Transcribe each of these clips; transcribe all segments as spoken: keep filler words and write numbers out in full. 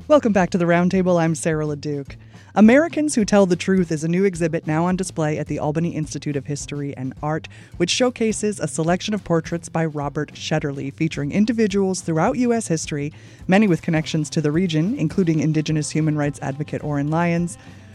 Welcome back to the Roundtable. I'm Sarah LeDuc. Americans Who Tell the Truth is a new exhibit now on display at the Albany Institute of History and Art, which showcases a selection of portraits by Robert Shetterly, featuring individuals throughout U S history, many with connections to the region, including Indigenous human rights advocate Oren Lyons,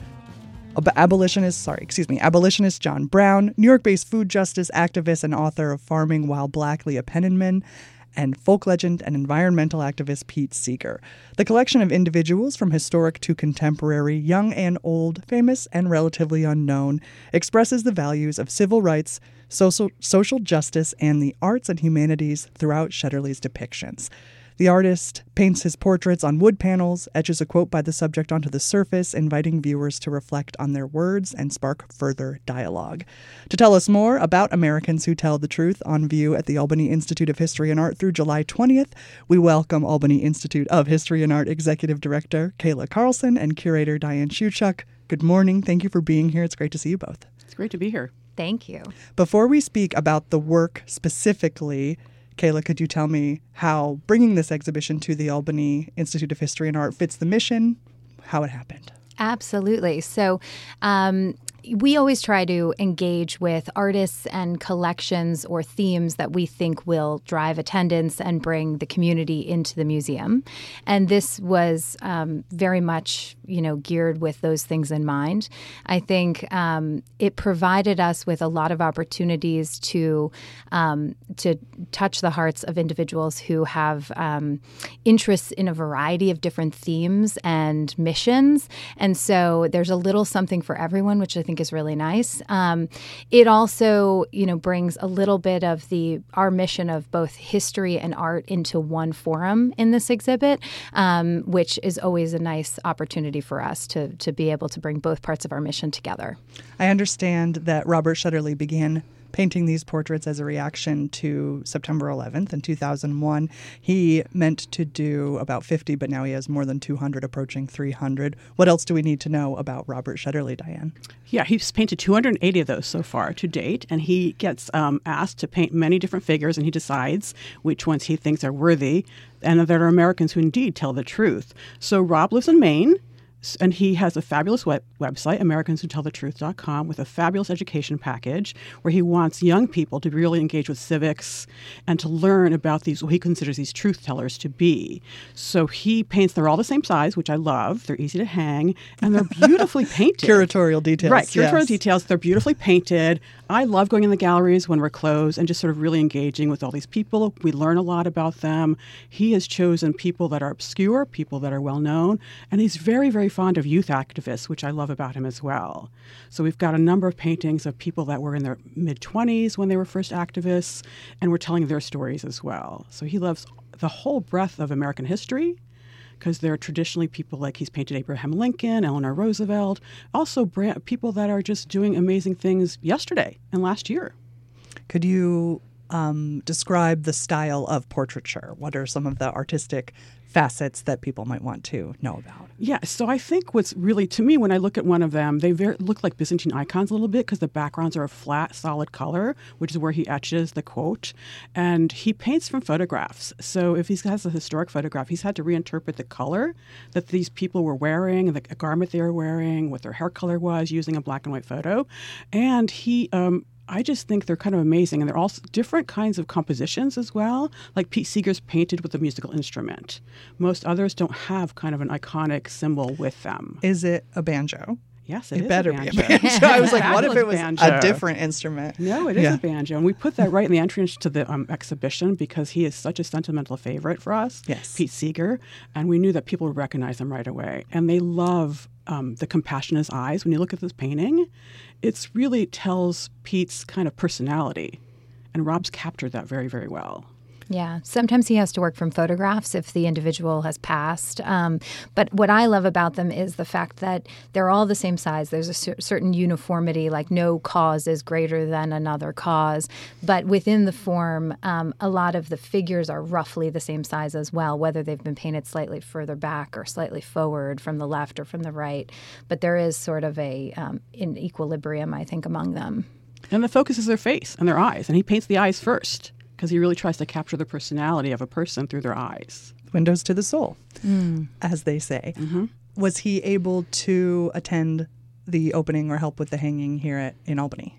abolitionist, sorry, excuse me, abolitionist John Brown, New York-based food justice activist and author of Farming While Black, Leah Penniman, and folk legend and environmental activist Pete Seeger. The collection of individuals from historic to contemporary, young and old, famous and relatively unknown, expresses the values of civil rights, social, social justice, and the arts and humanities throughout Shetterly's depictions. The artist paints his portraits on wood panels, etches a quote by the subject onto the surface, inviting viewers to reflect on their words and spark further dialogue. To tell us more about Americans Who Tell the Truth, on view at the Albany Institute of History and Art through July twentieth, we welcome Albany Institute of History and Art Executive Director Kayla Carlson and Curator Diane Shuchuk. Good morning. Thank you for being here. It's great to see you both. It's great to be here. Thank you. Before we speak about the work specifically, Kayla, could you tell me how bringing this exhibition to the Albany Institute of History and Art fits the mission, how it happened? Absolutely. So um, we always try to engage with artists and collections or themes that we think will drive attendance and bring the community into the museum. And this was um, very much, you know, geared with those things in mind. I think um, it provided us with a lot of opportunities to um, to touch the hearts of individuals who have um, interests in a variety of different themes and missions. And so there's a little something for everyone, which I think is really nice. Um, it also, you know, brings a little bit of the our mission of both history and art into one forum in this exhibit, um, which is always a nice opportunity for us to to be able to bring both parts of our mission together. I understand that Robert Shetterly began painting these portraits as a reaction to September eleventh in two thousand one. He meant to do about fifty, but now he has more than two hundred, approaching three hundred. What else do we need to know about Robert Shetterly, Diane? Yeah, he's painted two hundred eighty of those so far to date, and he gets um, asked to paint many different figures, and he decides which ones he thinks are worthy and that are Americans who indeed tell the truth. So Rob lives in Maine, and he has a fabulous web- website, Americans Who Tell the Truth dot com, with a fabulous education package where he wants young people to really engage with civics and to learn about these, what he considers these truth tellers to be. So he paints, they're all the same size, which I love. They're easy to hang, and they're beautifully painted. Curatorial details. Right, curatorial yes. details. They're beautifully painted. I love going in the galleries when we're closed and just sort of really engaging with all these people. We learn a lot about them. He has chosen people that are obscure, people that are well-known, and he's very, very fond of youth activists, which I love about him as well. So we've got a number of paintings of people that were in their mid-twenties when they were first activists, and we're telling their stories as well. So he loves the whole breadth of American history, because there are traditionally people like he's painted Abraham Lincoln, Eleanor Roosevelt, also brand, people that are just doing amazing things yesterday and last year. Could you um, describe the style of portraiture? What are some of the artistic facets that people might want to know about? Yeah, so I think what's really, to me, when I look at one of them, they very, look like Byzantine icons a little bit because the backgrounds are a flat, solid color, which is where he etches the quote. And he paints from photographs. So if he has a historic photograph, he's had to reinterpret the color that these people were wearing, the garment they were wearing, what their hair color was, using a black and white photo. And he um, I just think they're kind of amazing. And they're all different kinds of compositions as well. Like Pete Seeger's painted with a musical instrument. Most others don't have kind of an iconic symbol with them. Is it a banjo? Yes, it, it is better a banjo. be a banjo. I was like, what if it was banjo. a different instrument? No, it is yeah. a banjo. And we put that right in the entrance to the um, exhibition because he is such a sentimental favorite for us, yes. Pete Seeger. And we knew that people would recognize him right away. And they love um, the compassion in his eyes. When you look at this painting, it really tells Pete's kind of personality. And Rob's captured that very, very well. Yeah. Sometimes he has to work from photographs if the individual has passed. Um, but what I love about them is the fact that they're all the same size. There's a cer- certain uniformity, like no cause is greater than another cause. But within the form, um, a lot of the figures are roughly the same size as well, whether they've been painted slightly further back or slightly forward from the left or from the right. But there is sort of a um, in equilibrium, I think, among them. And the focus is their face and their eyes. And he paints the eyes first, because he really tries to capture the personality of a person through their eyes. windows to the soul, Mm. as they say. Mm-hmm. Was he able to attend the opening or help with the hanging here at, in Albany?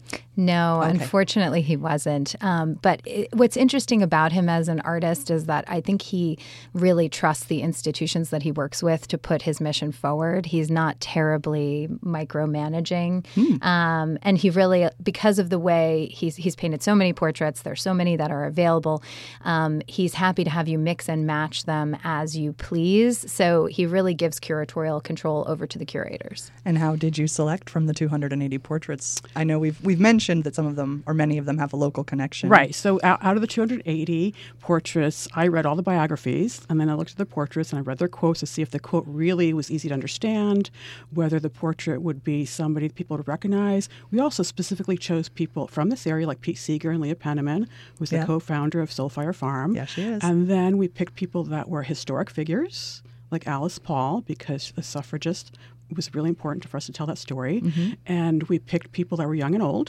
No, Okay. unfortunately, he wasn't. Um, but it, what's interesting about him as an artist is that I think he really trusts the institutions that he works with to put his mission forward. He's not terribly micromanaging. Hmm. Um, and he really, because of the way he's, he's painted so many portraits, there's so many that are available, um, he's happy to have you mix and match them as you please. So he really gives curatorial control over to the curators. And how did you select from the two hundred eighty portraits? I know we've we've mentioned that some of them, or many of them, have a local connection. Right. So out, out of the two hundred eighty portraits, I read all the biographies, and then I looked at the portraits and I read their quotes to see if the quote really was easy to understand, whether the portrait would be somebody people would recognize. We also specifically chose people from this area, like Pete Seeger and Leah Penniman, who's the Yeah. co-founder of Soulfire Farm. Yeah, she is. And then we picked people that were historic figures, like Alice Paul, because a suffragist, it was really important for us to tell that story. Mm-hmm. And we picked people that were young and old,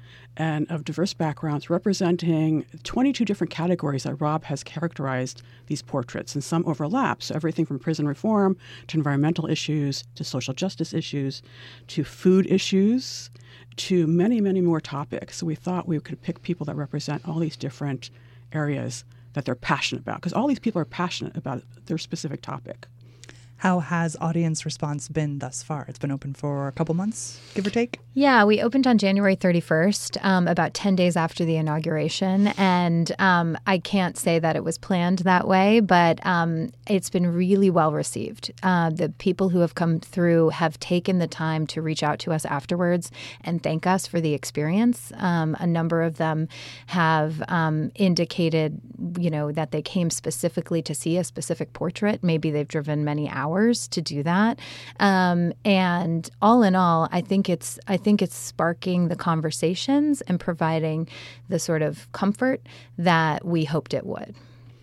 and of diverse backgrounds, representing twenty-two different categories that Rob has characterized these portraits, and some overlap. So everything from prison reform to environmental issues to social justice issues to food issues to many, many more topics. So we thought we could pick people that represent all these different areas that they're passionate about, because all these people are passionate about their specific topic. How has audience response been thus far? It's been open for a couple months, give or take. Yeah, we opened on January thirty-first, um, about ten days after the inauguration. And um, I can't say that it was planned that way, but um, it's been really well received. Uh, the people who have come through have taken the time to reach out to us afterwards and thank us for the experience. Um, a number of them have um, indicated, you know, that they came specifically to see a specific portrait. Maybe they've driven many hours to do that. Um, and all in all, I think it's I think it's sparking the conversations and providing the sort of comfort that we hoped it would.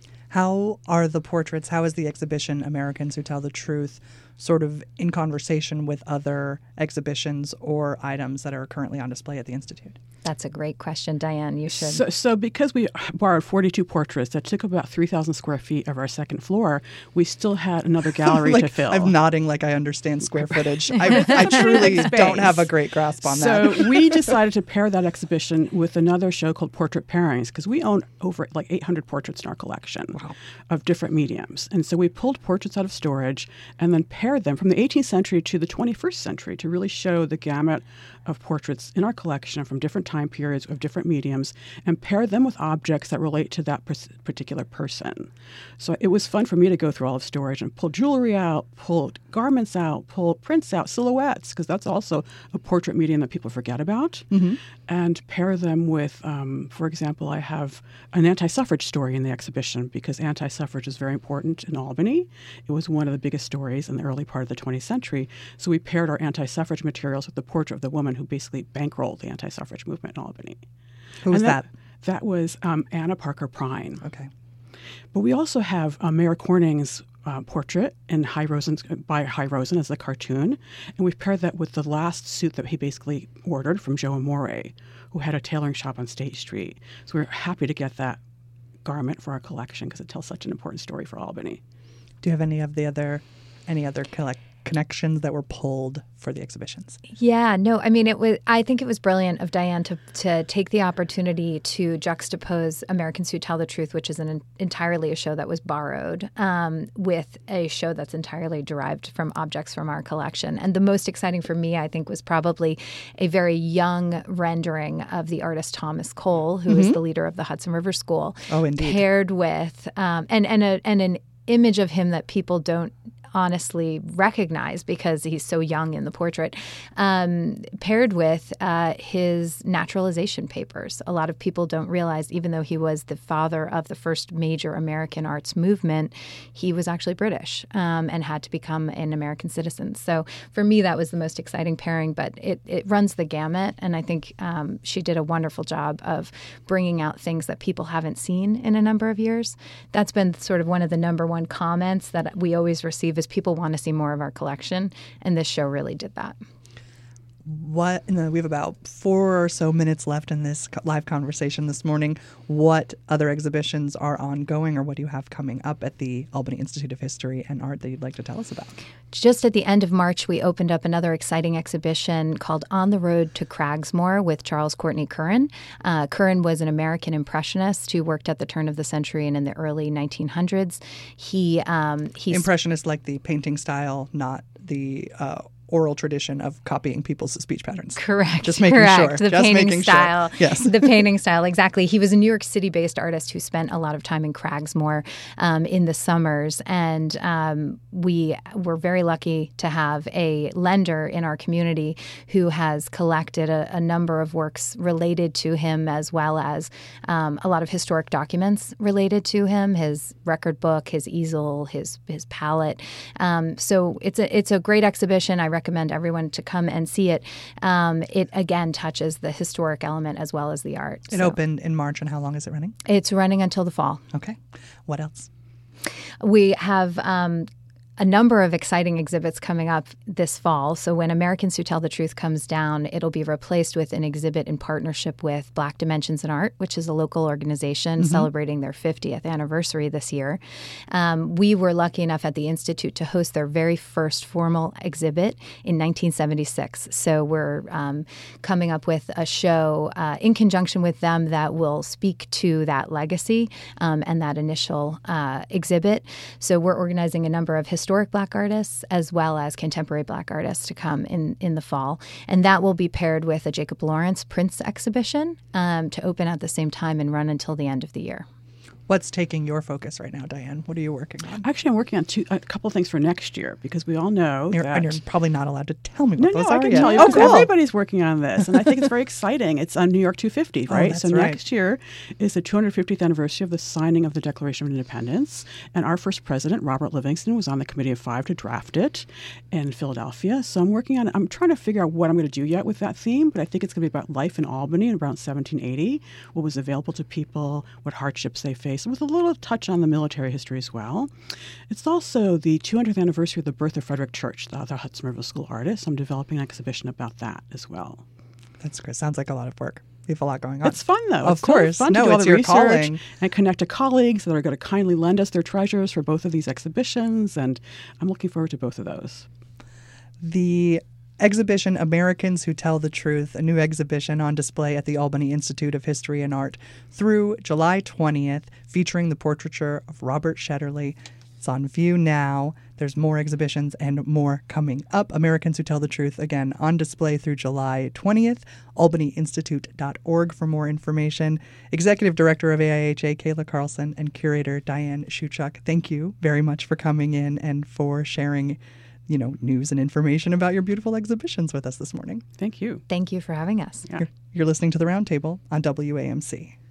How are the portraits, how is the exhibition Americans Who Tell the Truth sort of in conversation with other exhibitions or items that are currently on display at the Institute? That's a great question, Diane. You should. So, so because we borrowed forty-two portraits that took about three thousand square feet of our second floor, we still had another gallery like, to fill. I'm nodding like I understand square footage. I, I truly don't have a great grasp on so that. we decided to pair that exhibition with another show called Portrait Pairings, because we own over like eight hundred portraits in our collection Wow. of different mediums. And so we pulled portraits out of storage and then paired them from the eighteenth century to the twenty-first century to really show the gamut of portraits in our collection from different time periods of different mediums, and pair them with objects that relate to that particular person. So it was fun for me to go through all of storage and pull jewelry out, pull garments out, pull prints out, silhouettes, because that's also a portrait medium that people forget about, Mm-hmm. and pair them with, um, for example, I have an anti-suffrage story in the exhibition, because anti-suffrage is very important in Albany. It was one of the biggest stories in the early part of the twentieth century. So we paired our anti-suffrage materials with the portrait of the woman who basically bankrolled the anti-suffrage movement in Albany. Who was And that? That was um, Anna Parker Prine. Okay. But we also have uh, Mayor Corning's uh, portrait in High Rosen's, by High Rosen as the cartoon, and we've paired that with the last suit that he basically ordered from Joe Amore, who had a tailoring shop on State Street. So we're happy to get that garment for our collection because it tells such an important story for Albany. Do you have any of the other, any other collect- connections that were pulled for the exhibitions? Yeah, no, I mean, it was. I think it was brilliant of Diane to to take the opportunity to juxtapose Americans Who Tell the Truth, which is an entirely a show that was borrowed, um, with a show that's entirely derived from objects from our collection. And the most exciting for me, I think, was probably a very young rendering of the artist Thomas Cole, who mm-hmm. is the leader of the Hudson River School. Oh, indeed. Paired with um, and and a, and an image of him that people don't honestly recognize because he's so young in the portrait, um, paired with uh, his naturalization papers. A lot of people don't realize, even though he was the father of the first major American arts movement, he was actually British um, and had to become an American citizen. So for me, that was the most exciting pairing, but it, it runs the gamut. And I think um, she did a wonderful job of bringing out things that people haven't seen in a number of years. That's been sort of one of the number one comments that we always receive is people want to see more of our collection, and this show really did that. what, no, we have about four or so minutes left in this co- live conversation this morning. What other exhibitions are ongoing, or what do you have coming up at the Albany Institute of History and Art that you'd like to tell us about? Just at the end of March, we opened up another exciting exhibition called On the Road to Cragsmore with Charles Courtney Curran. Uh, Curran was an American impressionist who worked at the turn of the century and in the early nineteen hundreds. He um, he's Impressionist, like the painting style, not the uh, oral tradition of copying people's speech patterns. Correct. Just making correct. sure. The Just painting making style. Sure. Yes. The painting style, exactly. He was a New York City-based artist who spent a lot of time in Cragsmore um, in the summers. And um, we were very lucky to have a lender in our community who has collected a, a number of works related to him, as well as um, a lot of historic documents related to him, his record book, his easel, his his palette. Um, so it's a, it's a great exhibition. I recommend everyone to come and see it. Um, it, again, touches the historic element as well as the art. It So opened in March, and how long is it running? It's running until the fall. Okay. What else? We have um, a number of exciting exhibits coming up this fall. So when Americans Who Tell the Truth comes down, it'll be replaced with an exhibit in partnership with Black Dimensions in Art, which is a local organization mm-hmm. celebrating their fiftieth anniversary this year. Um, we were lucky enough at the Institute to host their very first formal exhibit in nineteen seventy-six. So we're um, coming up with a show uh, in conjunction with them that will speak to that legacy um, and that initial uh, exhibit. So we're organizing a number of historical historic Black artists as well as contemporary Black artists to come in, in the fall. And that will be paired with a Jacob Lawrence Prince exhibition um, to open at the same time and run until the end of the year. What's taking your focus right now, Diane? What are you working on? Actually, I'm working on two, a couple of things for next year, because we all know you're, that... And you're probably not allowed to tell me what no, those no, are I can yet. tell you. Oh, cool. Everybody's working on this, and I think it's very exciting. It's on New York two fifty, right? Oh, that's so right. next year is the two hundred fiftieth anniversary of the signing of the Declaration of Independence, and our first president, Robert Livingston, was on the Committee of Five to draft it in Philadelphia. So I'm working on I'm trying to figure out what I'm going to do yet with that theme, but I think it's going to be about life in Albany in around seventeen eighty, what was available to people, what hardships they faced, and with a little touch on the military history as well. It's also the two hundredth anniversary of the birth of Frederick Church, the other Hudson River School artist. I'm developing an exhibition about that as well. That's great. Sounds like a lot of work. You have a lot going on. It's fun, though. Of it's course. So fun no, to do all it's the your research calling. and connect to colleagues that are going to kindly lend us their treasures for both of these exhibitions, and I'm looking forward to both of those. The exhibition Americans Who Tell the Truth, a new exhibition on display at the Albany Institute of History and Art through July twentieth, featuring the portraiture of Robert Shetterly. It's on view now. There's more exhibitions and more coming up. Americans Who Tell the Truth, again, on display through July twentieth. albany institute dot org for more information. Executive Director of A I H A, Kayla Carlson, and Curator Diane Shuchuk, thank you very much for coming in and for sharing you know, news and information about your beautiful exhibitions with us this morning. Thank you. Thank you for having us. Yeah. You're, you're listening to The Roundtable on W A M C.